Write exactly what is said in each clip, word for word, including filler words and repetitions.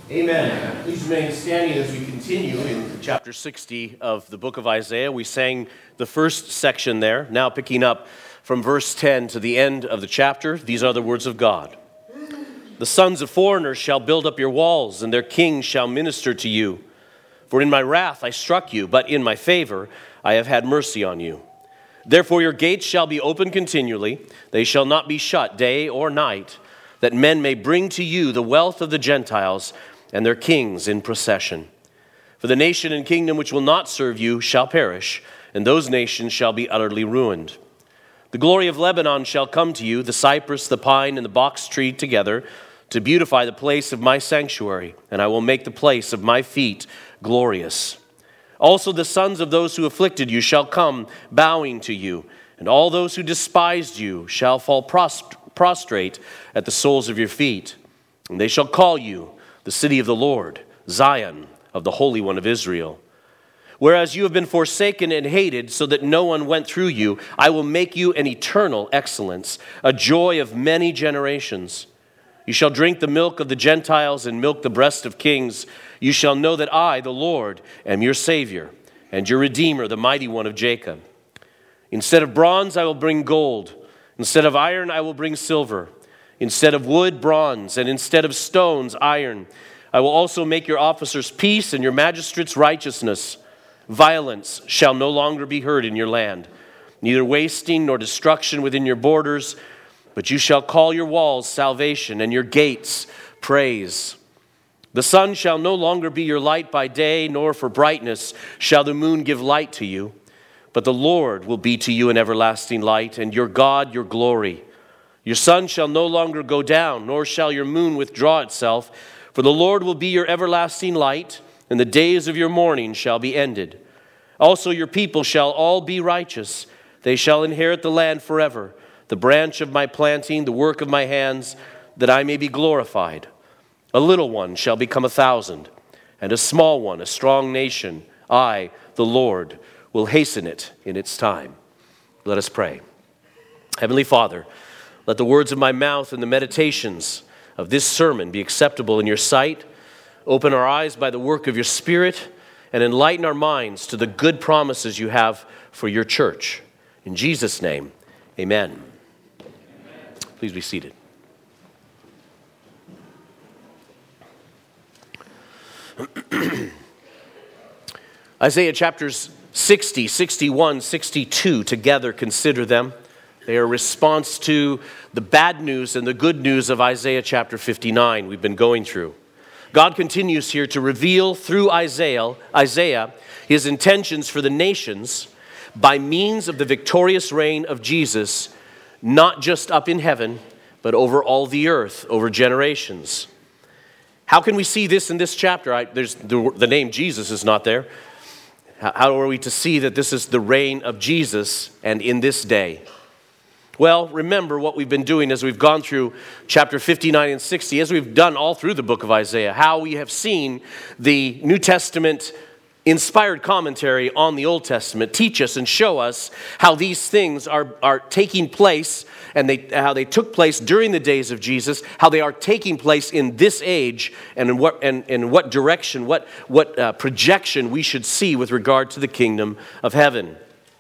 Amen. Please remain standing as we continue in chapter sixty of the book of Isaiah. We sang the first section there, now picking up from verse ten to the end of the chapter. These are the words of God. The sons of foreigners shall build up your walls, and their kings shall minister to you. For in my wrath I struck you, but in my favor I have had mercy on you. Therefore your gates shall be open continually, they shall not be shut day or night, that men may bring to you the wealth of the Gentiles and their kings in procession. For the nation and kingdom which will not serve you shall perish, and those nations shall be utterly ruined. The glory of Lebanon shall come to you, the cypress, the pine, and the box tree together, to beautify the place of my sanctuary, and I will make the place of my feet glorious. Also the sons of those who afflicted you shall come bowing to you, and all those who despised you shall fall prostrate at the soles of your feet. And they shall call you the city of the Lord, Zion of the Holy One of Israel. Whereas you have been forsaken and hated, so that no one went through you, I will make you an eternal excellence, a joy of many generations. You shall drink the milk of the Gentiles and milk the breast of kings. You shall know that I, the Lord, am your Savior and your Redeemer, the Mighty One of Jacob. Instead of bronze, I will bring gold. Instead of iron, I will bring silver. Instead of wood, bronze, and instead of stones, iron. I will also make your officers peace and your magistrates righteousness. Violence shall no longer be heard in your land, neither wasting nor destruction within your borders, but you shall call your walls salvation and your gates praise. The sun shall no longer be your light by day, nor for brightness shall the moon give light to you, but the Lord will be to you an everlasting light, and your God your glory. Your sun shall no longer go down, nor shall your moon withdraw itself, for the Lord will be your everlasting light, and the days of your mourning shall be ended. Also your people shall all be righteous. They shall inherit the land forever, the branch of my planting, the work of my hands, that I may be glorified. A little one shall become a thousand, and a small one a strong nation. I, the Lord, will hasten it in its time. Let us pray. Heavenly Father, let the words of my mouth and the meditations of this sermon be acceptable in your sight. Open our eyes by the work of your Spirit, and enlighten our minds to the good promises you have for your church. In Jesus' name, amen. Please be seated. Isaiah chapters sixty, sixty-one, sixty-two, together consider them. They are a response to the bad news and the good news of Isaiah chapter fifty-nine we've been going through. God continues here to reveal through Isaiah, Isaiah his intentions for the nations by means of the victorious reign of Jesus, not just up in heaven, but over all the earth, over generations. How can we see this in this chapter? I, there's the, the name Jesus is not there. How, how are we to see that this is the reign of Jesus and in this day? Well, remember what we've been doing as we've gone through chapter fifty-nine and sixty, as we've done all through the book of Isaiah, how we have seen the New Testament inspired commentary on the Old Testament teach us and show us how these things are, are taking place, and they, how they took place during the days of Jesus, how they are taking place in this age, and in what, and, and what direction, what, what uh, projection we should see with regard to the kingdom of heaven.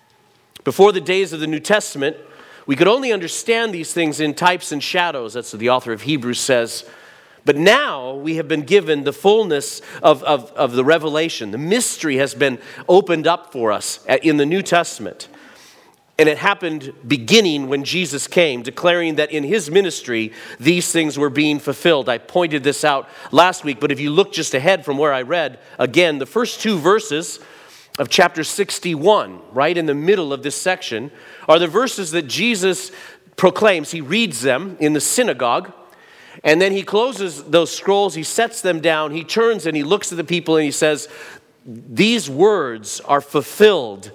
Before the days of the New Testament, we could only understand these things in types and shadows. That's what the author of Hebrews says. But now we have been given the fullness of, of, of the revelation. The mystery has been opened up for us in the New Testament. And it happened beginning when Jesus came, declaring that in his ministry, these things were being fulfilled. I pointed this out last week, but if you look just ahead from where I read, again, the first two verses of chapter sixty-one, right in the middle of this section, are the verses that Jesus proclaims. He reads them in the synagogue, and then he closes those scrolls, he sets them down, he turns and he looks at the people and he says, these words are fulfilled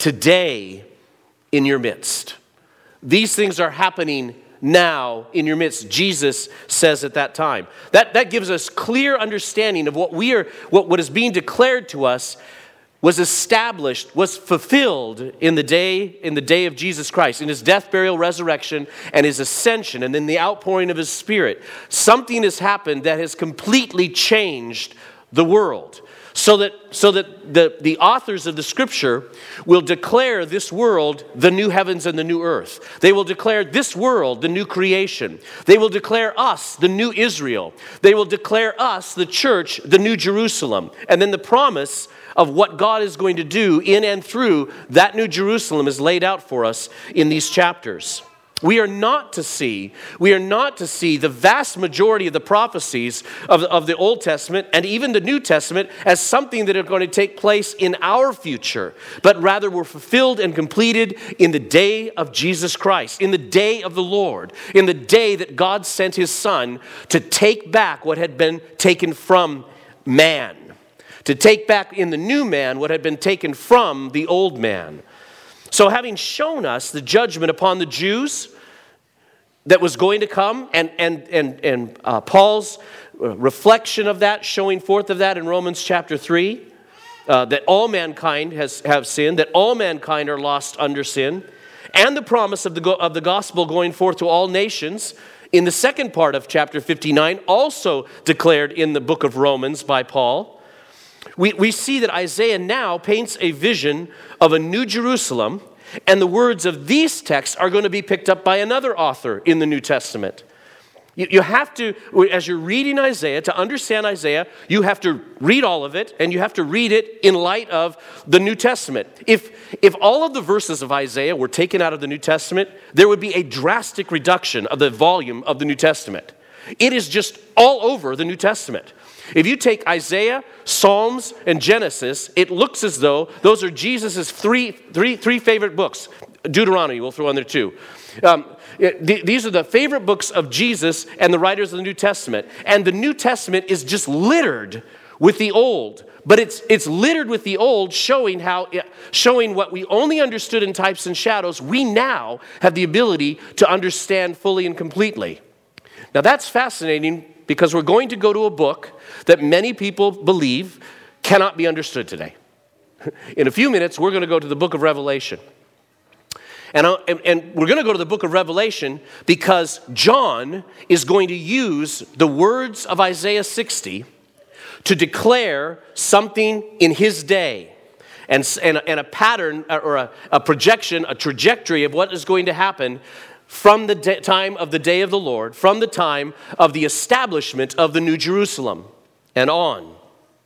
today in your midst. These things are happening now in your midst, Jesus says at that time. That, that gives us clear understanding of what we are, what, what is being declared to us was established, was fulfilled in the day in the day of Jesus Christ, in his death, burial, resurrection, and his ascension, and then the outpouring of his Spirit. Something has happened that has completely changed the world. So that, so that the, the authors of the Scripture will declare this world the new heavens and the new earth. They will declare this world the new creation. They will declare us the new Israel. They will declare us, the church, the new Jerusalem. And then the promise of what God is going to do in and through that new Jerusalem is laid out for us in these chapters. We are not to see, we are not to see the vast majority of the prophecies of the, of the Old Testament and even the New Testament as something that are going to take place in our future, but rather were fulfilled and completed in the day of Jesus Christ, in the day of the Lord, in the day that God sent his Son to take back what had been taken from man, to take back in the new man what had been taken from the old man. So having shown us the judgment upon the Jews that was going to come, and, and, and, and uh, Paul's reflection of that, showing forth of that in Romans chapter three, uh, that all mankind has have sinned, that all mankind are lost under sin, and the promise of the, go- of the gospel going forth to all nations, in the second part of chapter fifty-nine, also declared in the book of Romans by Paul. We, we see that Isaiah now paints a vision of a new Jerusalem, and the words of these texts are going to be picked up by another author in the New Testament. You, you have to, as you're reading Isaiah, to understand Isaiah, you have to read all of it, and you have to read it in light of the New Testament. If, if all of the verses of Isaiah were taken out of the New Testament, there would be a drastic reduction of the volume of the New Testament. It is just all over the New Testament. If you take Isaiah, Psalms, and Genesis, it looks as though those are Jesus' three, three, three favorite books. Deuteronomy, we'll throw in there too. Um, th- these are the favorite books of Jesus and the writers of the New Testament. And the New Testament is just littered with the Old. But it's it's littered with the Old, showing how showing what we only understood in types and shadows, we now have the ability to understand fully and completely. Now that's fascinating, because we're going to go to a book that many people believe cannot be understood today. In a few minutes, we're going to go to the book of Revelation. And, and, and we're going to go to the book of Revelation because John is going to use the words of Isaiah sixty to declare something in his day. And, and, and a pattern or a, a projection, a trajectory of what is going to happen from the de- time of the day of the Lord, from the time of the establishment of the New Jerusalem and on.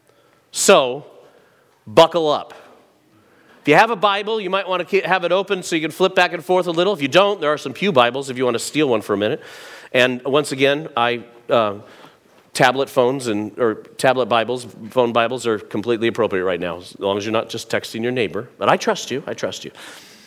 So, buckle up. If you have a Bible, you might want to have it open so you can flip back and forth a little. If you don't, there are some pew Bibles if you want to steal one for a minute. And once again, I uh, tablet phones and or tablet Bibles, phone Bibles are completely appropriate right now, as long as you're not just texting your neighbor. But I trust you. I trust you.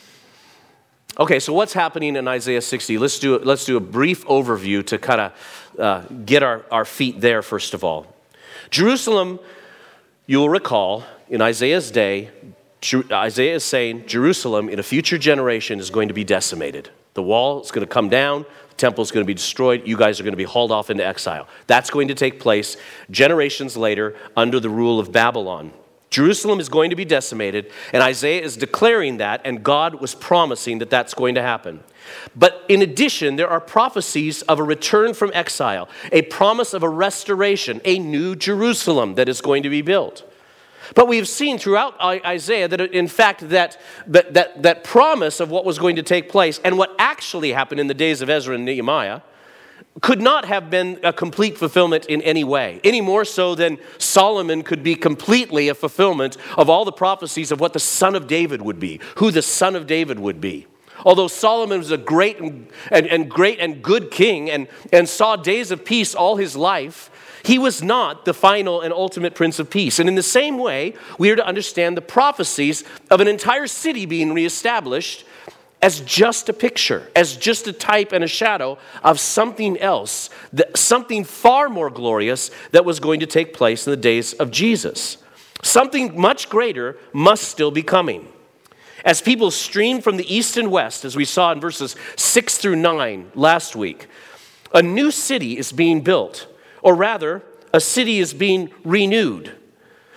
Okay, so what's happening in Isaiah sixty? Let's do, let's do a brief overview to kind of uh, get our, our feet there, first of all. Jerusalem, you will recall, in Isaiah's day, Isaiah is saying Jerusalem in a future generation is going to be decimated. The wall is going to come down, the temple is going to be destroyed, you guys are going to be hauled off into exile. That's going to take place generations later under the rule of Babylon. Jerusalem is going to be decimated, and Isaiah is declaring that, and God was promising that that's going to happen. But in addition, there are prophecies of a return from exile, a promise of a restoration, a new Jerusalem that is going to be built. But we have seen throughout Isaiah that, in fact, that, that, that, that promise of what was going to take place and what actually happened in the days of Ezra and Nehemiah could not have been a complete fulfillment in any way, any more so than Solomon could be completely a fulfillment of all the prophecies of what the son of David would be, who the son of David would be. Although Solomon was a great and, and, and great and good king and, and saw days of peace all his life, he was not the final and ultimate Prince of Peace. And in the same way, we are to understand the prophecies of an entire city being reestablished as just a picture, as just a type and a shadow of something else, that, something far more glorious that was going to take place in the days of Jesus. Something much greater must still be coming. As people stream from the east and west, as we saw in verses six through nine last week, a new city is being built, or rather, a city is being renewed.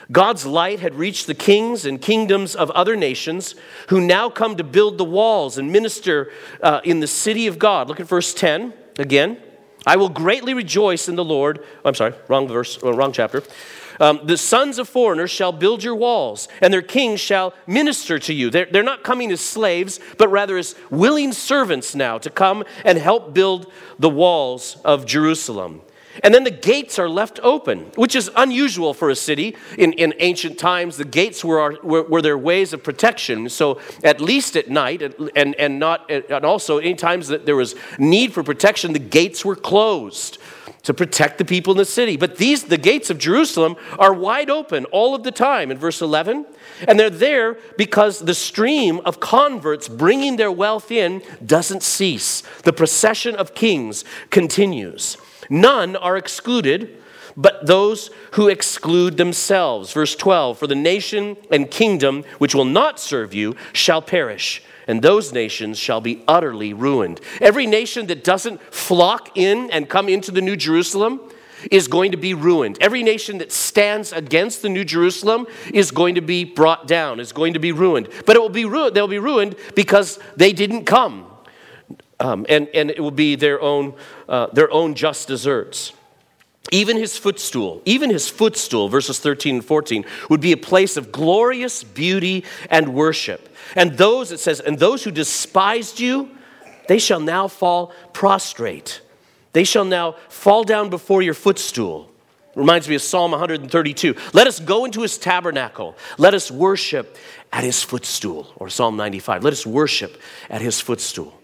God's light had reached the kings and kingdoms of other nations who now come to build the walls and minister uh, in the city of God. Look at verse ten again. I will greatly rejoice in the Lord. Oh, I'm sorry, wrong verse, oh, wrong chapter. Um, the sons of foreigners shall build your walls, and their kings shall minister to you. They're, they're not coming as slaves, but rather as willing servants now to come and help build the walls of Jerusalem. And then the gates are left open, which is unusual for a city. In, in ancient times, the gates were, our, were, were their ways of protection. So at least at night, and, and, not, and also any times that there was need for protection, the gates were closed to protect the people in the city. But these, the gates of Jerusalem, are wide open all of the time in verse eleven. And they're there because the stream of converts bringing their wealth in doesn't cease. The procession of kings continues. None are excluded, but those who exclude themselves. Verse twelve, for the nation and kingdom which will not serve you shall perish, and those nations shall be utterly ruined. Every nation that doesn't flock in and come into the New Jerusalem is going to be ruined. Every nation that stands against the New Jerusalem is going to be brought down, is going to be ruined. But it will be ruined, they'll be ruined because they didn't come. Um, and, and it will be their own, uh, their own just deserts. Even his footstool, even his footstool, verses thirteen and fourteen, would be a place of glorious beauty and worship. And those, it says, and those who despised you, they shall now fall prostrate. They shall now fall down before your footstool. Reminds me of Psalm one thirty-two. Let us go into his tabernacle. Let us worship at his footstool. Or Psalm ninety-five. Let us worship at his footstool.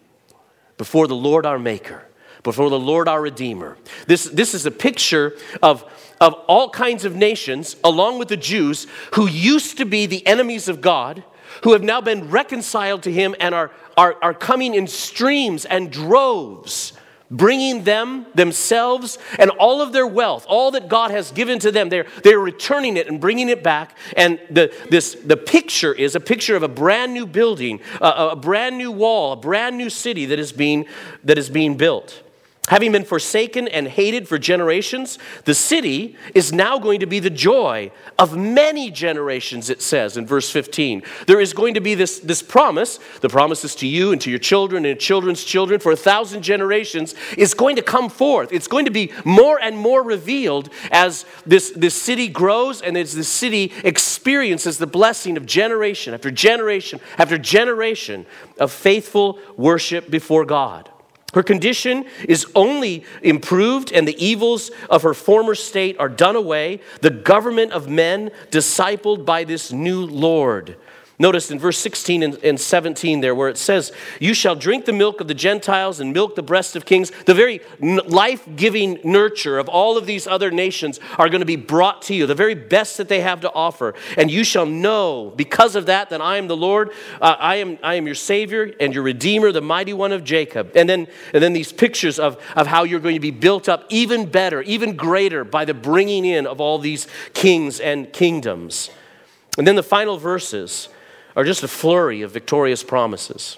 Before the Lord our Maker. Before the Lord our Redeemer. This, this is a picture of, of all kinds of nations, along with the Jews, who used to be the enemies of God, who have now been reconciled to him and are, are, are coming in streams and droves, bringing them, themselves, and all of their wealth, all that God has given to them. They're, they're returning it and bringing it back. And the, this, the picture is a picture of a brand new building, a, a brand new wall, a brand new city that is being, that is being built. Having been forsaken and hated for generations, the city is now going to be the joy of many generations, it says in verse fifteen. There is going to be this, this promise, the promise is to you and to your children and children's children for a thousand generations, is going to come forth. It's going to be more and more revealed as this, this city grows and as the city experiences the blessing of generation after generation after generation of faithful worship before God. Her condition is only improved, and the evils of her former state are done away. The government of men discipled by this new Lord. Notice in verse sixteen and seventeen there where it says, you shall drink the milk of the Gentiles and milk the breast of kings. The very life-giving nurture of all of these other nations are going to be brought to you, the very best that they have to offer. And you shall know because of that that I am the Lord. Uh, I am I am your Savior and your Redeemer, the mighty one of Jacob. And then, and then these pictures of, of how you're going to be built up even better, even greater by the bringing in of all these kings and kingdoms. And then the final verses are just a flurry of victorious promises.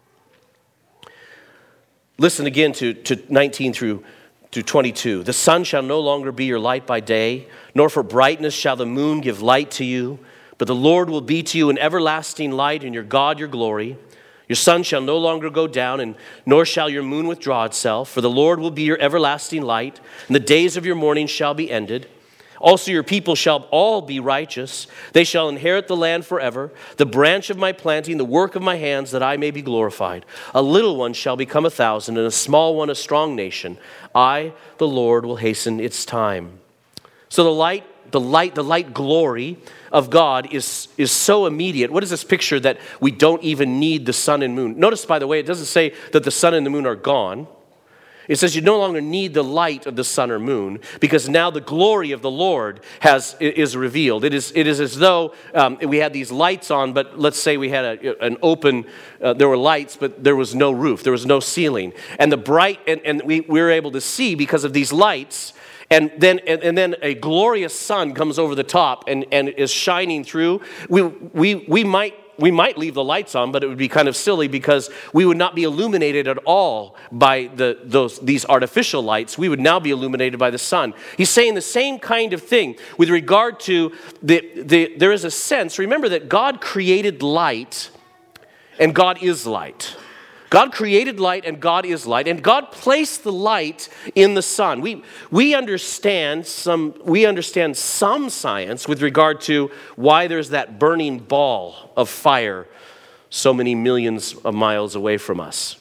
Listen again to, to nineteen through to twenty-two. The sun shall no longer be your light by day, nor for brightness shall the moon give light to you, but the Lord will be to you an everlasting light, and your God your glory. Your sun shall no longer go down, and nor shall your moon withdraw itself, for the Lord will be your everlasting light, and the days of your mourning shall be ended. Also your people shall all be righteous. They shall inherit the land forever, the branch of my planting, the work of my hands, that I may be glorified. A little one shall become a thousand, and a small one a strong nation. I, the Lord, will hasten its time. So the light, the light, the light glory of God is, is so immediate. What is this picture that we don't even need the sun and moon? Notice, by the way, it doesn't say that the sun and the moon are gone. It says you no longer need the light of the sun or moon because now the glory of the Lord has is revealed. It is it is as though um, we had these lights on, but let's say we had a, an open, uh, there were lights, but there was no roof, there was no ceiling. And the bright, and, and we, we were able to see because of these lights, and then and, and then a glorious sun comes over the top and, and is shining through. We, we, we might we might leave the lights on, but it would be kind of silly because we would not be illuminated at all by the, those, these artificial lights. We would now be illuminated by the sun. He's saying the same kind of thing with regard to the, the there is a sense, remember that God created light and God is light. God created light and God is light, and God placed the light in the sun. We, we, understand some, we understand some science with regard to why there's that burning ball of fire so many millions of miles away from us.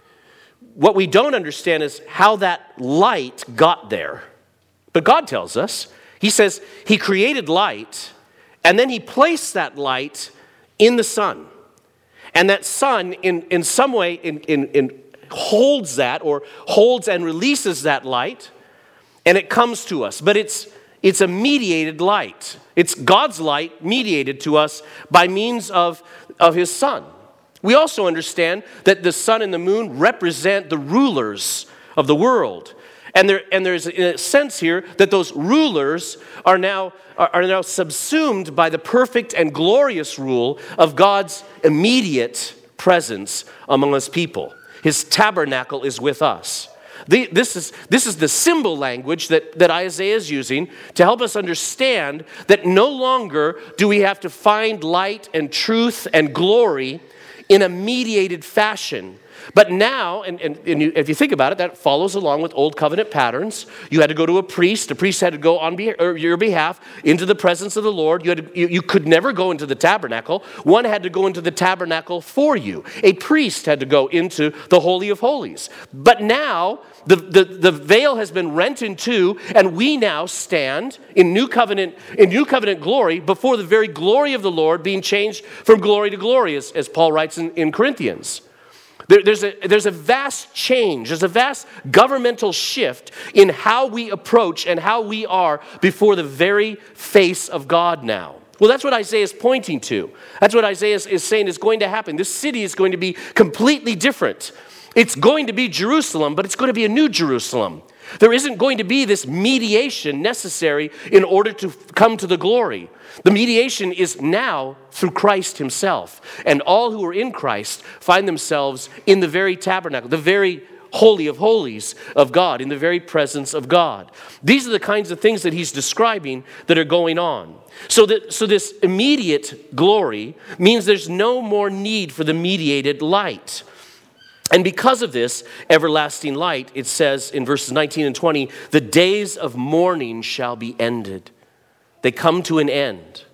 What we don't understand is how that light got there. But God tells us, he says he created light, and then he placed that light in the sun. And that sun, in, in some way, in, in, in holds that or holds and releases that light, and it comes to us. But it's, it's a mediated light. It's God's light mediated to us by means of, of his sun. We also understand that the sun and the moon represent the rulers of the world. And, there, and there's a sense here that those rulers are now, are, are now subsumed by the perfect and glorious rule of God's immediate presence among his people. His tabernacle is with us. The, this, is, this is the symbol language that, that Isaiah is using to help us understand that no longer do we have to find light and truth and glory in a mediated fashion. But now, and, and, and you, if you think about it, that follows along with Old Covenant patterns. You had to go to a priest. The priest had to go on be, or your behalf into the presence of the Lord. You, had to, you, you could never go into the tabernacle. One had to go into the tabernacle for you. A priest had to go into the Holy of Holies. But now, the, the, the veil has been rent in two, and we now stand in new covenant, in new covenant glory before the very glory of the Lord, being changed from glory to glory, as, as Paul writes in, in Corinthians. There, there's, a, there's a vast change, there's a vast governmental shift in how we approach and how we are before the very face of God now. Well, that's what Isaiah is pointing to. That's what Isaiah is, is saying is going to happen. This city is going to be completely different. It's going to be Jerusalem, but it's going to be a new Jerusalem. There isn't going to be this mediation necessary in order to come to the glory. The mediation is now through Christ himself. And all who are in Christ find themselves in the very tabernacle, the very holy of holies of God, in the very presence of God. These are the kinds of things that he's describing that are going on. So that so this immediate glory means there's no more need for the mediated light. And because of this everlasting light, it says in verses nineteen and twenty, the days of mourning shall be ended. They come to an end.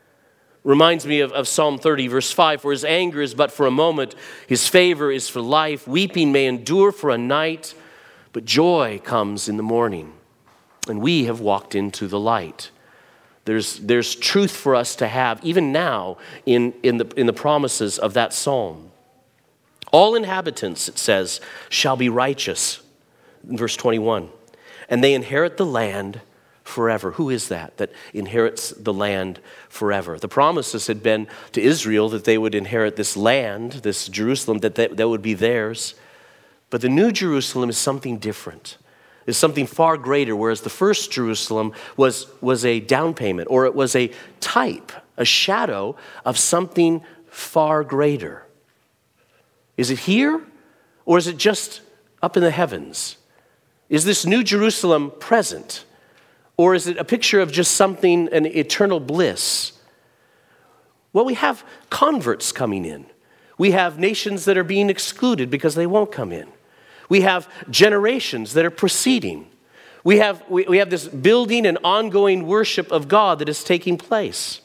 Reminds me of, of Psalm thirty, verse five, for his anger is but for a moment, his favor is for life. Weeping may endure for a night, but joy comes in the morning. And we have walked into the light. There's, there's truth for us to have, even now, in, in, the, in the promises of that psalm. All inhabitants, it says, shall be righteous, in verse twenty-one. And they inherit the land forever. Who is that that inherits the land forever? The promises had been to Israel that they would inherit this land, this Jerusalem, that that, that would be theirs. But the new Jerusalem is something different. It's something far greater, whereas the first Jerusalem was, was a down payment, or it was a type, a shadow of something far greater. Is it here, or is it just up in the heavens? Is this new Jerusalem present? Or is it a picture of just something, an eternal bliss? Well, we have converts coming in. We have nations that are being excluded because they won't come in. We have generations that are proceeding. We have, we, we have this building and ongoing worship of God that is taking place.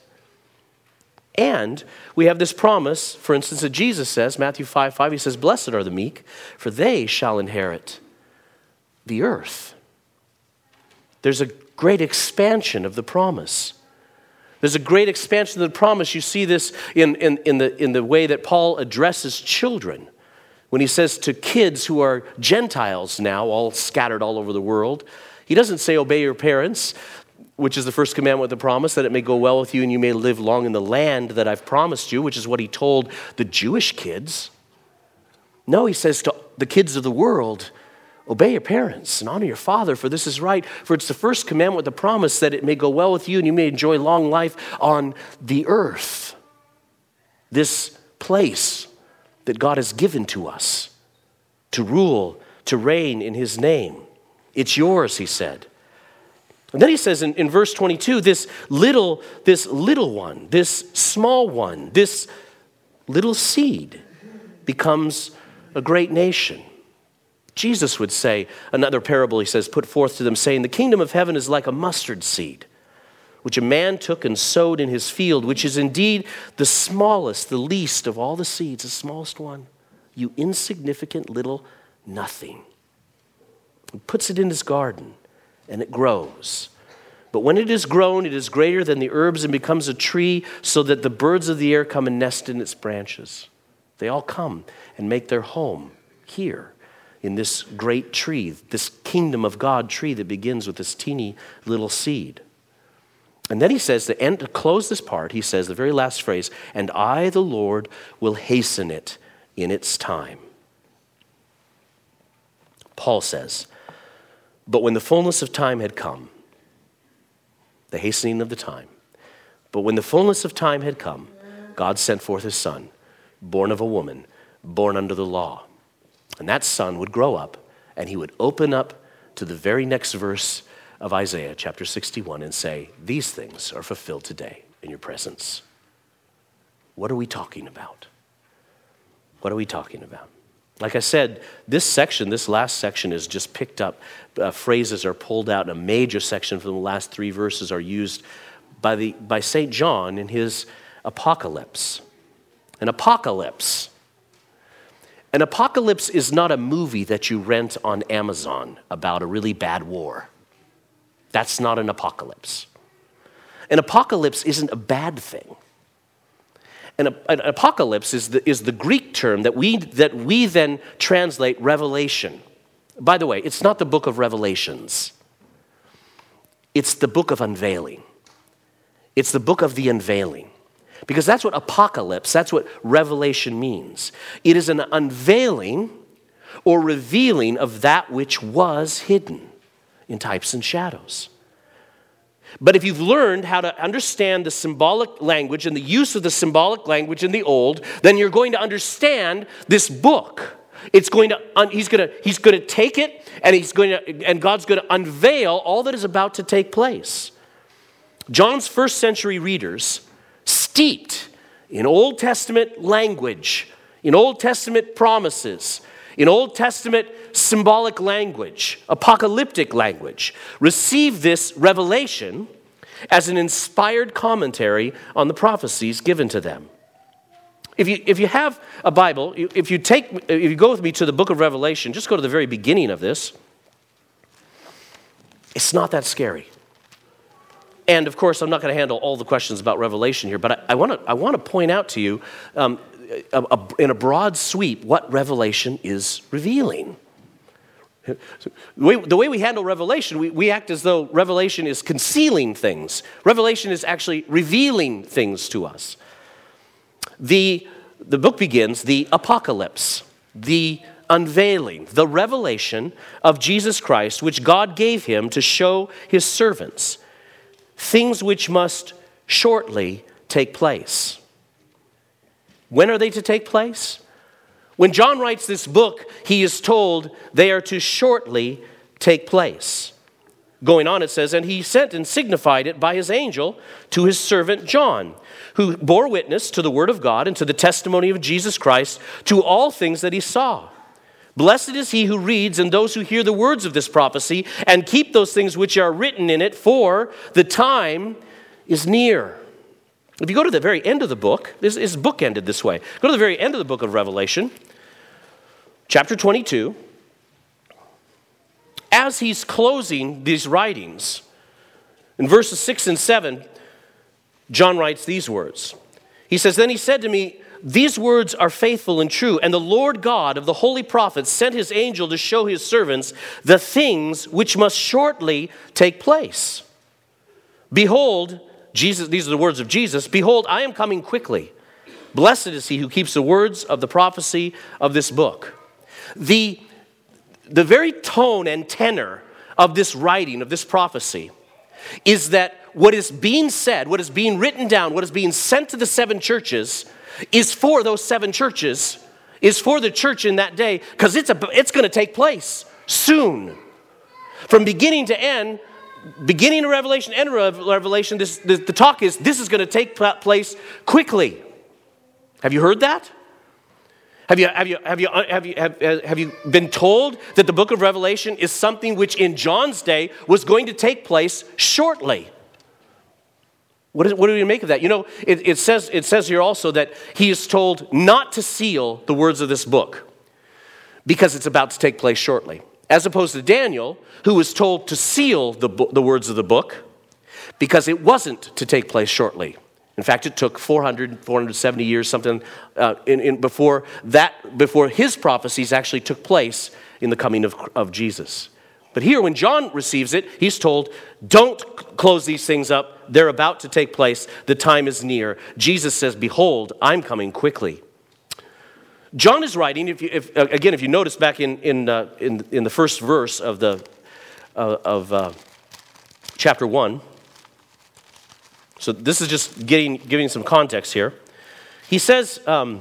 And we have this promise, for instance, that Jesus says, Matthew five five, he says, blessed are the meek, for they shall inherit the earth. There's a great expansion of the promise. There's a great expansion of the promise. You see this in, in, in, the, in the way that Paul addresses children. When he says to kids who are Gentiles now, all scattered all over the world, he doesn't say obey your parents, which is the first commandment with the promise, that it may go well with you and you may live long in the land that I've promised you, which is what he told the Jewish kids. No, he says to the kids of the world, obey your parents and honor your father, for this is right. For it's the first commandment with the promise that it may go well with you and you may enjoy long life on the earth. this place that God has given to us to rule, to reign in his name. It's yours, he said. And then he says in, in verse twenty-two, this little, this little one, this small one, this little seed becomes a great nation. Jesus would say, another parable he says, put forth to them, saying, the kingdom of heaven is like a mustard seed, which a man took and sowed in his field, which is indeed the smallest, the least of all the seeds, the smallest one. You insignificant little nothing. He puts it in his garden, and it grows. But when it is grown, it is greater than the herbs and becomes a tree, so that the birds of the air come and nest in its branches. They all come and make their home here in this great tree, this kingdom of God tree that begins with this teeny little seed. And then he says, to, end, to close this part, he says, the very last phrase, and I, the Lord, will hasten it in its time. Paul says, but when the fullness of time had come, the hastening of the time, but when the fullness of time had come, God sent forth his son, born of a woman, born under the law. And that son would grow up, and he would open up to the very next verse of Isaiah chapter sixty-one and say, these things are fulfilled today in your presence. What are we talking about? What are we talking about? Like I said, this section, this last section is just picked up. Uh, phrases are pulled out, and a major section from the last three verses are used by, the, by Saint John in his Apocalypse. An apocalypse. An apocalypse is not a movie that you rent on Amazon about a really bad war. That's not an apocalypse. An apocalypse isn't a bad thing. An, an apocalypse is the, is the Greek term that we, that we then translate revelation. By the way, it's not the book of Revelations. It's the book of unveiling. It's the book of the unveiling. Because that's what apocalypse, that's what revelation means. It is an unveiling or revealing of that which was hidden in types and shadows. But if you've learned how to understand the symbolic language and the use of the symbolic language in the old, then you're going to understand this book. It's going to, he's going to, he's going to take it, and he's going to, and God's going to unveil all that is about to take place. John's first century readers, steeped in Old Testament language, in Old Testament promises, in Old Testament symbolic language, apocalyptic language, receive this revelation as an inspired commentary on the prophecies given to them. If you, if you have a Bible, if you take, if you go with me to the book of Revelation, just go to the very beginning of this. It's not that scary. And of course, I'm not going to handle all the questions about Revelation here, but I, I want to I want to point out to you, um, a, a, in a broad sweep, what Revelation is revealing. The way, the way we handle Revelation, we, we act as though Revelation is concealing things. Revelation is actually revealing things to us. The, the book begins, the apocalypse, the unveiling, the revelation of Jesus Christ, which God gave him to show his servants, things which must shortly take place. When are they to take place? When John writes this book, he is told they are to shortly take place. Going on, it says, and he sent and signified it by his angel to his servant John, who bore witness to the word of God and to the testimony of Jesus Christ, to all things that he saw. Blessed is he who reads and those who hear the words of this prophecy and keep those things which are written in it, for the time is near. If you go to the very end of the book, this is bookended this way. Go to the very end of the book of Revelation, chapter twenty-two. As he's closing these writings, in verses six and seven, John writes these words. He says, then he said to me, these words are faithful and true, and the Lord God of the holy prophets sent his angel to show his servants the things which must shortly take place. Behold, Jesus, these are the words of Jesus, behold, I am coming quickly. Blessed is he who keeps the words of the prophecy of this book. The, the very tone and tenor of this writing, of this prophecy, is that what is being said, what is being written down, what is being sent to the seven churches, is for those seven churches, is for the church in that day, because it's, a, it's going to take place soon. From beginning to end, beginning of Revelation, end of Revelation, this, the, the talk is this is going to take place quickly. Have you heard that? Have you, have you, have you, have you, have, have you been told that the book of Revelation is something which in John's day was going to take place shortly? What, is, what do we make of that? You know, it, it says it says here also that he is told not to seal the words of this book because it's about to take place shortly. As opposed to Daniel, who was told to seal the, the words of the book because it wasn't to take place shortly. In fact, it took four hundred, four hundred seventy years, something uh, in, in before that, before his prophecies actually took place in the coming of, of Jesus. But here, when John receives it, he's told, don't close these things up. They're about to take place. The time is near. Jesus says, behold, I'm coming quickly. John is writing, if you, if, again, if you notice back in in uh, in, in the first verse of the uh, of uh, chapter one. So this is just getting giving some context here. He says, um,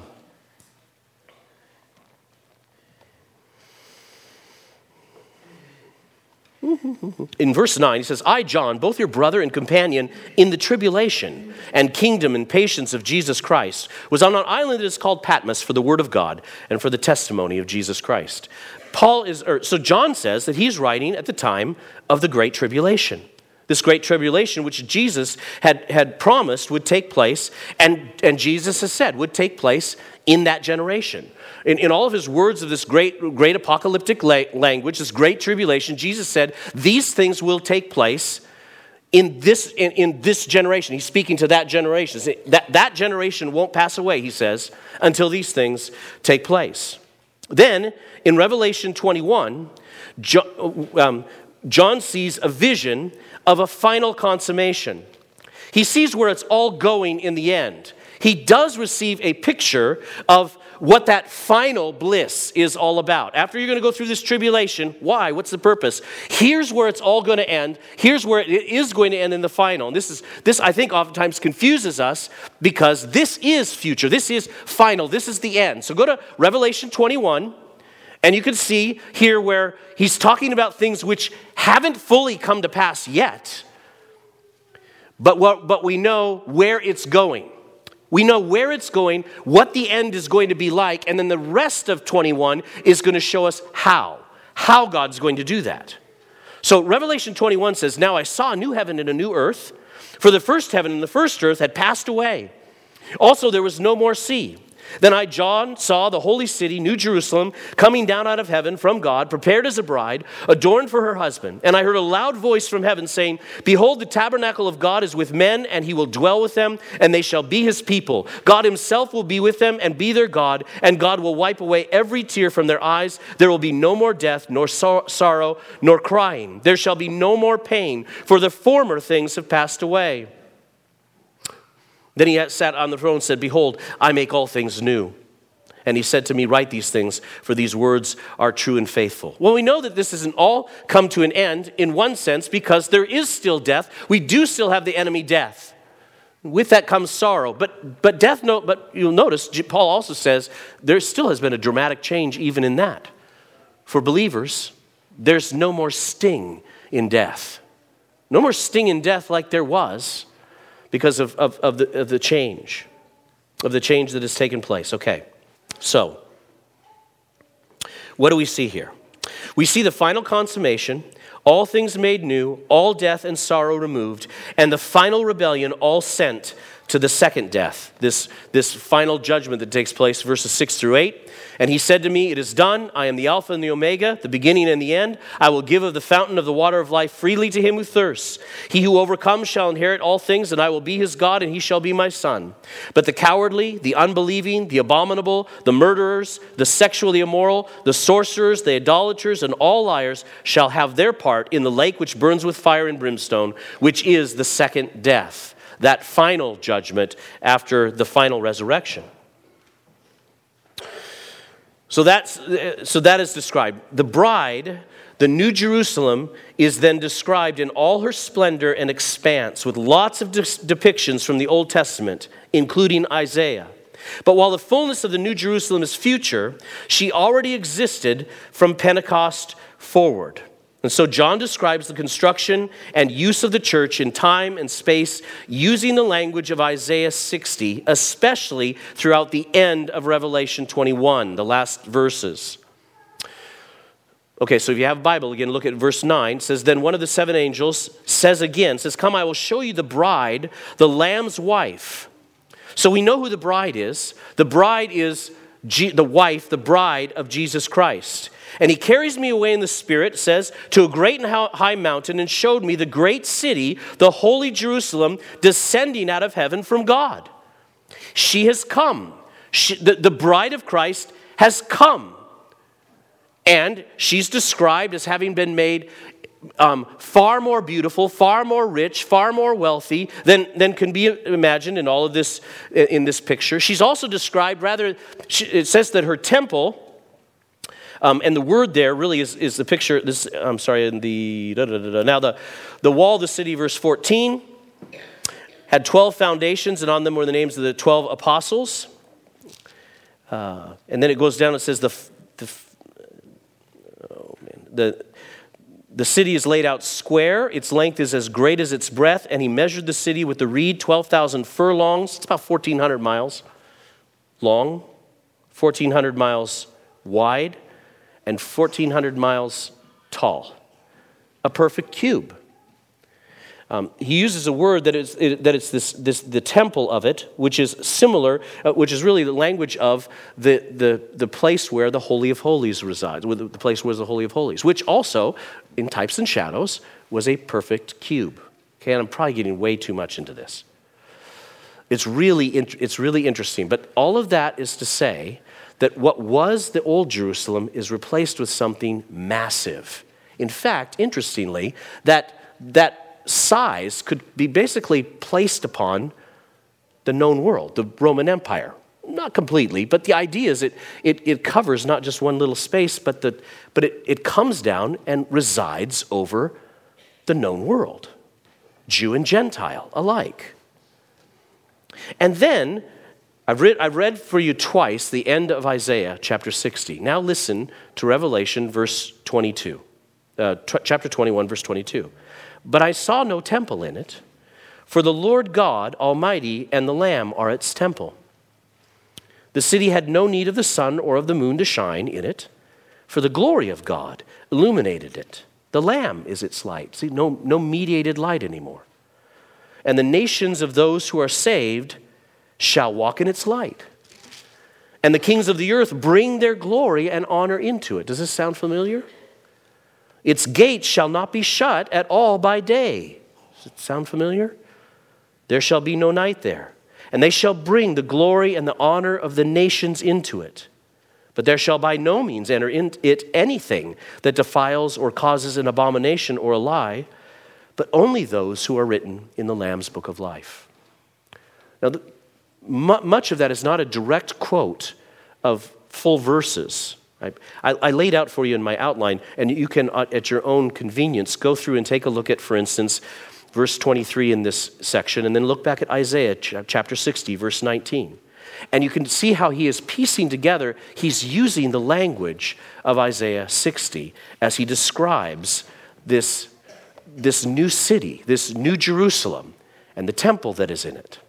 in verse nine, he says, I, John, both your brother and companion in the tribulation and kingdom and patience of Jesus Christ, was on an island that is called Patmos for the word of God and for the testimony of Jesus Christ. Paul is, or, so John says that he's writing at the time of the Great Tribulation. This great tribulation, which Jesus had, had promised would take place, and, and Jesus has said would take place in that generation. In, in all of his words of this great, great apocalyptic la- language, this great tribulation, Jesus said, these things will take place in this, in, in this generation. He's speaking to that generation. That, that generation won't pass away, he says, until these things take place. Then, in Revelation twenty-one, John, um, John sees a vision of a final consummation. He sees where it's all going in the end. He does receive a picture of what that final bliss is all about. After you're going to go through this tribulation, why? What's the purpose? Here's where it's all going to end. Here's where it is going to end in the final. And this is this I think oftentimes confuses us because this is future. This is final. This is the end. So go to Revelation twenty-one. And you can see here where he's talking about things which haven't fully come to pass yet. But what, but we know where it's going. We know where it's going, what the end is going to be like, and then the rest of twenty-one is going to show us how. How God's going to do that. So Revelation twenty-one says, now I saw a new heaven and a new earth, for the first heaven and the first earth had passed away. Also there was no more sea. Then I, John, saw the holy city, New Jerusalem, coming down out of heaven from God, prepared as a bride, adorned for her husband. And I heard a loud voice from heaven saying, behold, the tabernacle of God is with men, and he will dwell with them, and they shall be his people. God himself will be with them and be their God, and God will wipe away every tear from their eyes. There will be no more death, nor sor- sorrow, nor crying. There shall be no more pain, for the former things have passed away. Then he sat on the throne and said, behold, I make all things new. And he said to me, write these things, for these words are true and faithful. Well, we know that this isn't all come to an end in one sense because there is still death. We do still have the enemy death. With that comes sorrow. But but death, no, but you'll notice, Paul also says, there still has been a dramatic change even in that. For believers, there's no more sting in death. No more sting in death like there was. Because of, of, of, the, of the change, of the change that has taken place. Okay, so what do we see here? We see the final consummation, all things made new, all death and sorrow removed, and the final rebellion all sent to the second death, this, this final judgment that takes place, verses six through eight. And he said to me, it is done. I am the Alpha and the Omega, the beginning and the end. I will give of the fountain of the water of life freely to him who thirsts. He who overcomes shall inherit all things, and I will be his God, and he shall be my son. But the cowardly, the unbelieving, the abominable, the murderers, the sexually immoral, the sorcerers, the idolaters, and all liars shall have their part in the lake which burns with fire and brimstone, which is the second death. That final judgment after the final resurrection. So that's so that is described. The bride, the New Jerusalem, is then described in all her splendor and expanse with lots of depictions from the Old Testament, including Isaiah. But while the fullness of the New Jerusalem is future, she already existed from Pentecost forward. And so John describes the construction and use of the church in time and space using the language of Isaiah sixty, especially throughout the end of Revelation twenty-one, the last verses. Okay, so if you have a Bible, again, look at verse nine. It says, then one of the seven angels says again, says, come, I will show you the bride, the Lamb's wife. So we know who the bride is. The bride is G- the wife, the bride of Jesus Christ. And he carries me away in the Spirit, it says, to a great and high mountain and showed me the great city, the holy Jerusalem, descending out of heaven from God. She has come. She, the, the bride of Christ has come. And she's described as having been made um, far more beautiful, far more rich, far more wealthy than, than can be imagined in all of this, in this picture. She's also described rather, it says that her temple, um, and the word there really is, is the picture, this, I'm sorry, in the, da, da, da, da. Now the, the wall of the city, verse fourteen, had twelve foundations, and on them were the names of the twelve apostles. Uh, and then it goes down and says the, the oh man, the The city is laid out square. Its length is as great as its breadth. And he measured the city with the reed, twelve thousand furlongs. It's about fourteen hundred miles long, fourteen hundred miles wide, and fourteen hundred miles tall. A perfect cube. Um, he uses a word that is it, that it's this this the temple of it, which is similar, uh, which is really the language of the the the place where the Holy of Holies resides, with the place where the Holy of Holies, which also, in types and shadows, was a perfect cube. Okay, and I'm probably getting way too much into this. It's really it's really interesting, but all of that is to say that what was the old Jerusalem is replaced with something massive. In fact, interestingly, that that size could be basically placed upon the known world, the Roman Empire. Not completely, but the idea is it it, it covers not just one little space, but the but it, it comes down and resides over the known world, Jew and Gentile alike. And then I've read I've read for you twice the end of Isaiah chapter sixty. Now listen to Revelation verse twenty-two, uh, t- chapter twenty-one, verse twenty-two. But I saw no temple in it, for the Lord God Almighty and the Lamb are its temple. The city had no need of the sun or of the moon to shine in it, for the glory of God illuminated it. The Lamb is its light. See, no, no mediated light anymore. And the nations of those who are saved shall walk in its light. And the kings of the earth bring their glory and honor into it. Does this sound familiar? Its gates shall not be shut at all by day. Does it sound familiar? There shall be no night there. And they shall bring the glory and the honor of the nations into it. But there shall by no means enter in it anything that defiles or causes an abomination or a lie, but only those who are written in the Lamb's book of life. Now, the, mu- much of that is not a direct quote of full verses. I, I, I laid out for you in my outline, and you can, uh, at your own convenience, go through and take a look at, for instance, verse twenty-three in this section, and then look back at Isaiah ch- chapter sixty, verse nineteen. And you can see how he is piecing together, he's using the language of Isaiah sixty as he describes this, this new city, this new Jerusalem, and the temple that is in it.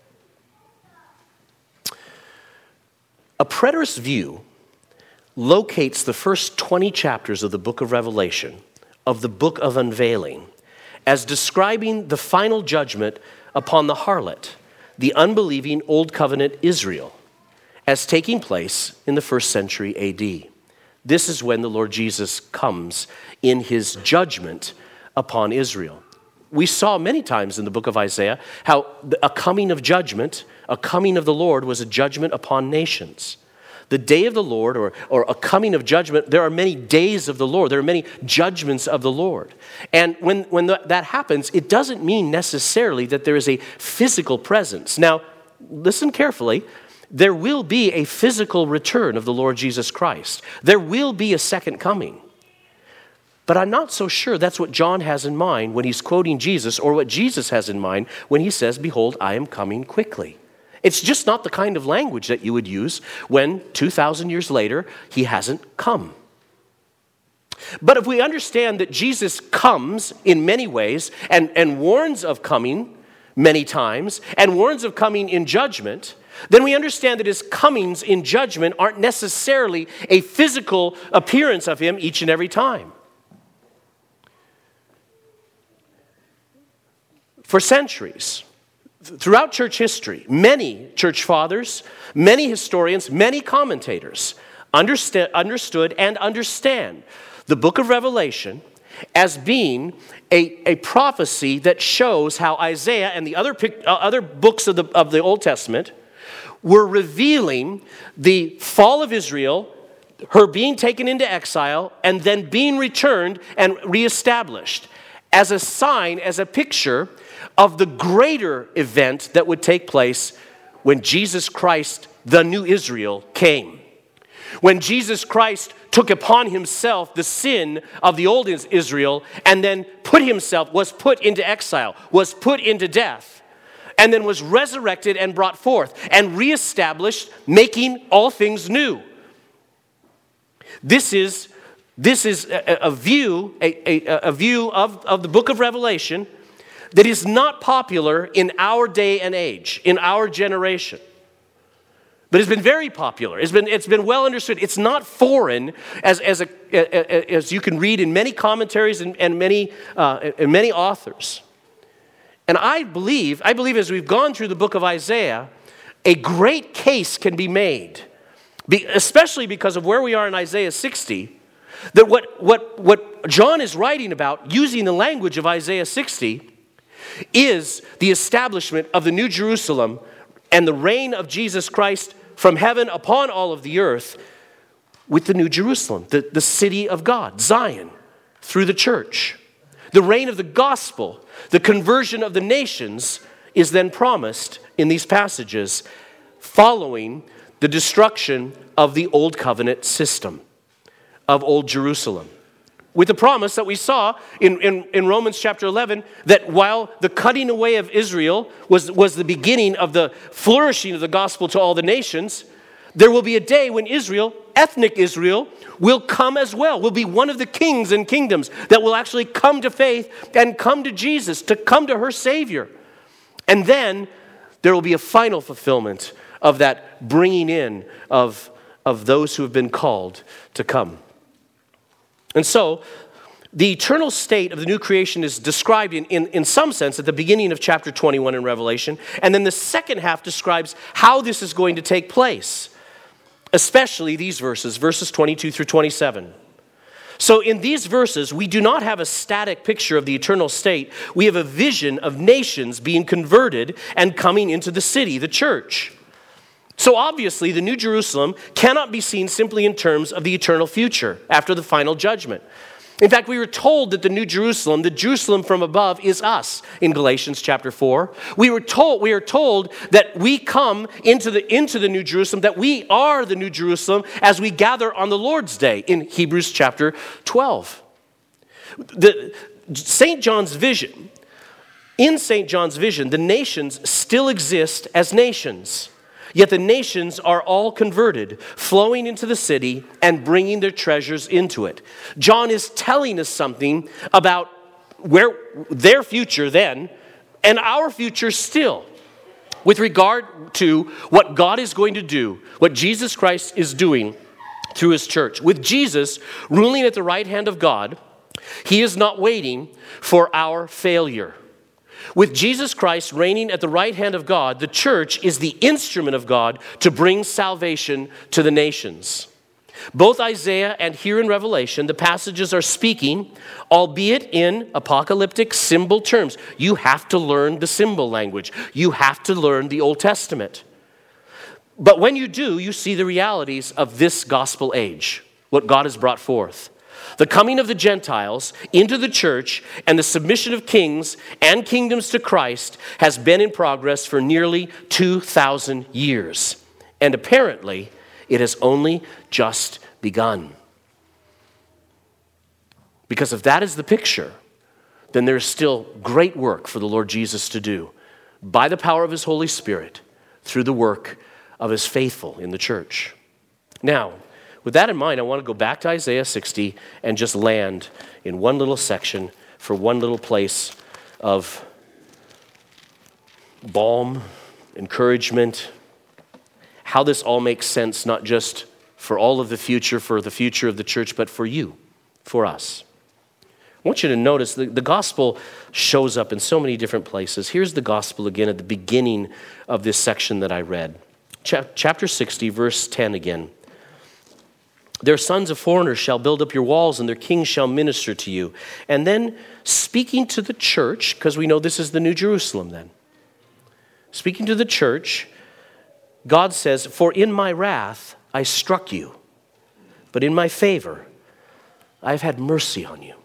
A preterist view locates the first twenty chapters of the book of Revelation, of the book of unveiling, as describing the final judgment upon the harlot, the unbelieving Old Covenant Israel, as taking place in the first century A D. This is when the Lord Jesus comes in his judgment upon Israel. We saw many times in the book of Isaiah how a coming of judgment, a coming of the Lord was a judgment upon nations. The day of the Lord, or, or a coming of judgment, there are many days of the Lord. There are many judgments of the Lord. And when, when the, that happens, it doesn't mean necessarily that there is a physical presence. Now, listen carefully. There will be a physical return of the Lord Jesus Christ. There will be a second coming. But I'm not so sure that's what John has in mind when he's quoting Jesus, or what Jesus has in mind when he says, "Behold, I am coming quickly." It's just not the kind of language that you would use when two thousand years later, he hasn't come. But if we understand that Jesus comes in many ways and, and warns of coming many times and warns of coming in judgment, then we understand that his comings in judgment aren't necessarily a physical appearance of him each and every time. For centuries, throughout church history, many church fathers, many historians, many commentators understa- understood and understand the book of Revelation as being a, a prophecy that shows how Isaiah and the other, pic- uh, other books of the, of the Old Testament were revealing the fall of Israel, her being taken into exile, and then being returned and reestablished as a sign, as a picture of the greater event that would take place when Jesus Christ, the new Israel, came. When Jesus Christ took upon himself the sin of the old Israel and then put himself, was put into exile, was put into death, and then was resurrected and brought forth and reestablished, making all things new. This is, this is a, a view, a, a, a view of, of the book of Revelation that is not popular in our day and age, in our generation. But it's been very popular. It's been, it's been well understood. It's not foreign, as, as, a, as you can read in many commentaries and, and, many, uh, and many authors. And I believe, I believe as we've gone through the book of Isaiah, a great case can be made, be, especially because of where we are in Isaiah sixty, that what, what, what John is writing about, using the language of Isaiah sixty, is the establishment of the New Jerusalem and the reign of Jesus Christ from heaven upon all of the earth with the New Jerusalem, the, the city of God, Zion, through the church. The reign of the gospel, the conversion of the nations is then promised in these passages following the destruction of the old covenant system of Old Jerusalem. With the promise that we saw in, in, in Romans chapter eleven, that while the cutting away of Israel was, was the beginning of the flourishing of the gospel to all the nations, there will be a day when Israel, ethnic Israel, will come as well, will be one of the kings and kingdoms that will actually come to faith and come to Jesus, to come to her Savior. And then there will be a final fulfillment of that bringing in of, of those who have been called to come. And so, the eternal state of the new creation is described in, in, in some sense at the beginning of chapter twenty-one in Revelation. And then the second half describes how this is going to take place, especially these verses, verses twenty-two through twenty-seven. So in these verses, we do not have a static picture of the eternal state. We have a vision of nations being converted and coming into the city, the church. So obviously, the New Jerusalem cannot be seen simply in terms of the eternal future after the final judgment. In fact, we were told that the New Jerusalem, the Jerusalem from above, is us in Galatians chapter four. We were told, we are told that we come into the, into the New Jerusalem, that we are the New Jerusalem as we gather on the Lord's Day in Hebrews chapter twelve. The, Saint John's vision, in Saint John's vision, the nations still exist as nations. Yet the nations are all converted, flowing into the city and bringing their treasures into it. John is telling us something about where their future then and our future still with regard to what God is going to do, what Jesus Christ is doing through his church. With Jesus ruling at the right hand of God, he is not waiting for our failure. With Jesus Christ reigning at the right hand of God, the church is the instrument of God to bring salvation to the nations. Both Isaiah and here in Revelation, the passages are speaking, albeit in apocalyptic symbol terms. You have to learn the symbol language. You have to learn the Old Testament. But when you do, you see the realities of this gospel age, what God has brought forth. The coming of the Gentiles into the church and the submission of kings and kingdoms to Christ has been in progress for nearly two thousand years. And apparently, it has only just begun. Because if that is the picture, then there's still great work for the Lord Jesus to do by the power of his Holy Spirit through the work of his faithful in the church. Now, with that in mind, I want to go back to Isaiah sixty and just land in one little section for one little place of balm, encouragement, how this all makes sense, not just for all of the future, for the future of the church, but for you, for us. I want you to notice the, the gospel shows up in so many different places. Here's the gospel again at the beginning of this section that I read. Chap- chapter sixty, verse ten again. Their sons of foreigners shall build up your walls, and their kings shall minister to you. And then speaking to the church, because we know this is the New Jerusalem then. Speaking to the church, God says, for in my wrath I struck you, but in my favor I've had mercy on you.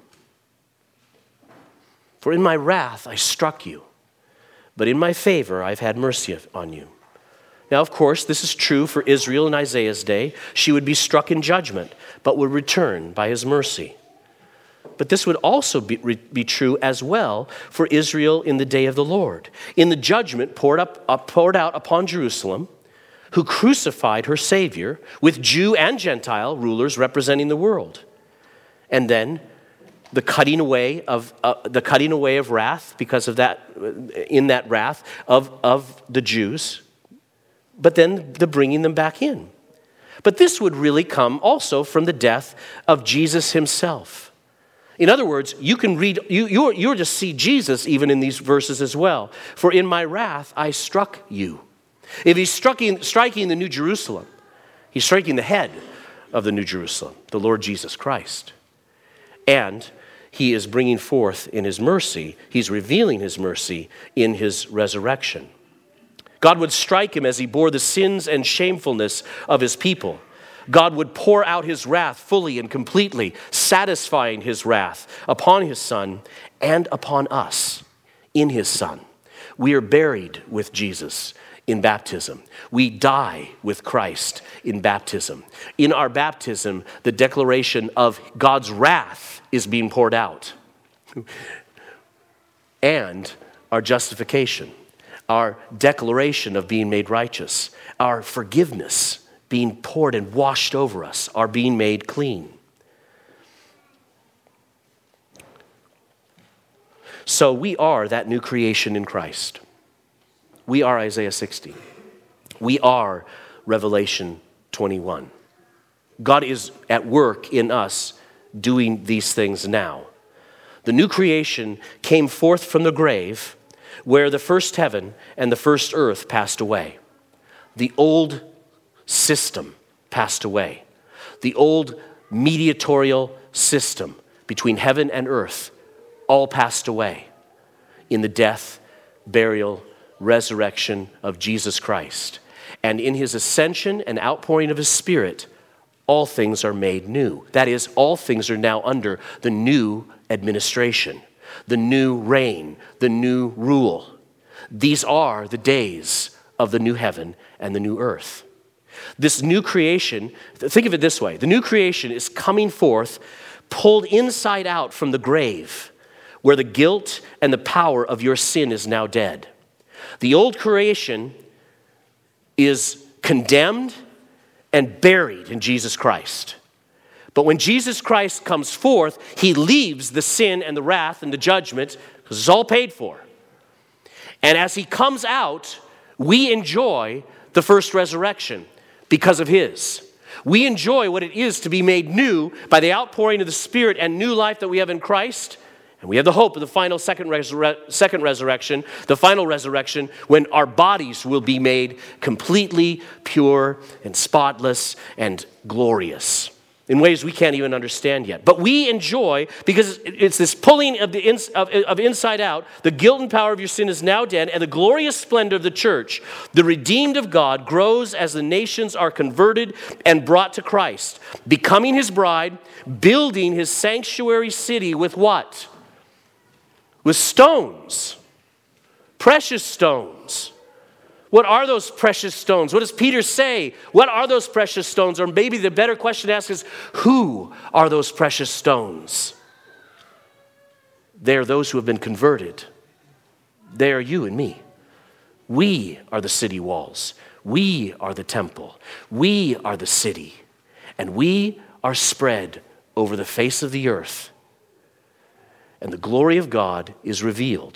For in my wrath I struck you, but in my favor I've had mercy on you. Now, of course, this is true for Israel in Isaiah's day. She would be struck in judgment, but would return by his mercy. But this would also be, be true as well for Israel in the day of the Lord. In the judgment poured, up, uh, poured out upon Jerusalem, who crucified her Savior with Jew and Gentile rulers representing the world. And then the cutting away of uh, the cutting away of wrath because of that, in that wrath of, of the Jews, but then the bringing them back in. But this would really come also from the death of Jesus himself. In other words, you can read, you, you're, you're to see Jesus even in these verses as well. For in my wrath I struck you. If he's striking, striking the New Jerusalem, he's striking the head of the New Jerusalem, the Lord Jesus Christ. And he is bringing forth in his mercy, he's revealing his mercy in his resurrection. God would strike him as he bore the sins and shamefulness of his people. God would pour out his wrath fully and completely, satisfying his wrath upon his Son and upon us in his Son. We are buried with Jesus in baptism. We die with Christ in baptism. In our baptism, the declaration of God's wrath is being poured out. And our justification, our declaration of being made righteous, our forgiveness being poured and washed over us, are being made clean. So we are that new creation in Christ. We are Isaiah sixty. We are Revelation twenty-one. God is at work in us doing these things now. The new creation came forth from the grave where the first heaven and the first earth passed away. The old system passed away. The old mediatorial system between heaven and earth all passed away in the death, burial, resurrection of Jesus Christ. And in his ascension and outpouring of his Spirit, all things are made new. That is, all things are now under the new administration, the new reign, the new rule. These are the days of the new heaven and the new earth. This new creation, think of it this way, the new creation is coming forth, pulled inside out from the grave, where the guilt and the power of your sin is now dead. The old creation is condemned and buried in Jesus Christ. But when Jesus Christ comes forth, he leaves the sin and the wrath and the judgment, because it's all paid for. And as he comes out, we enjoy the first resurrection because of his. We enjoy what it is to be made new by the outpouring of the Spirit and new life that we have in Christ. And we have the hope of the final second, resur- second resurrection, the final resurrection, when our bodies will be made completely pure and spotless and glorious in ways we can't even understand yet. But we enjoy, because it's this pulling of, the ins- of, of inside out, the guilt and power of your sin is now dead, and the glorious splendor of the church, the redeemed of God, grows as the nations are converted and brought to Christ, becoming his bride, building his sanctuary city with what? With stones, precious stones. What are those precious stones? What does Peter say? What are those precious stones? Or maybe the better question to ask is, who are those precious stones? They are those who have been converted. They are you and me. We are the city walls. We are the temple. We are the city. And we are spread over the face of the earth. And the glory of God is revealed.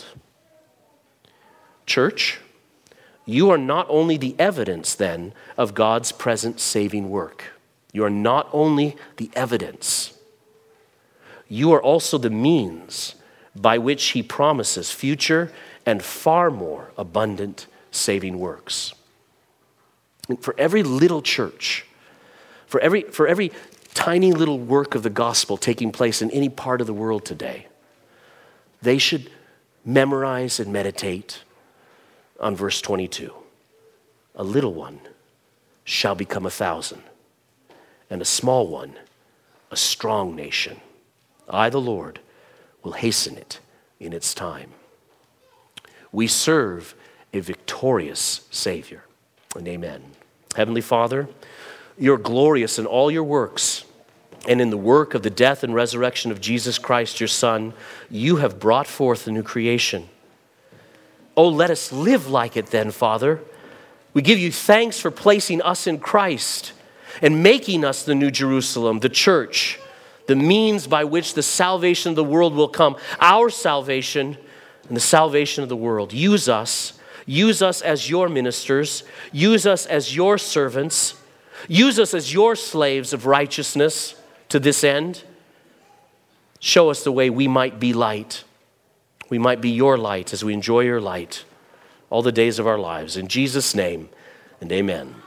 Church, you are not only the evidence then of God's present saving work. You are not only the evidence. You are also the means by which he promises future and far more abundant saving works. And for every little church, for every, for every tiny little work of the gospel taking place in any part of the world today, they should memorize and meditate on verse twenty-two. A little one shall become a thousand, and a small one a strong nation. I, the Lord, will hasten it in its time. We serve a victorious Savior. And amen. Heavenly Father, you're glorious in all your works, and in the work of the death and resurrection of Jesus Christ, your Son, you have brought forth a new creation. Oh, let us live like it then, Father. We give you thanks for placing us in Christ and making us the New Jerusalem, the church, the means by which the salvation of the world will come, our salvation and the salvation of the world. Use us. Use us as your ministers. Use us as your servants. Use us as your slaves of righteousness to this end. Show us the way we might be light. We might be your light as we enjoy your light all the days of our lives. In Jesus' name, and amen.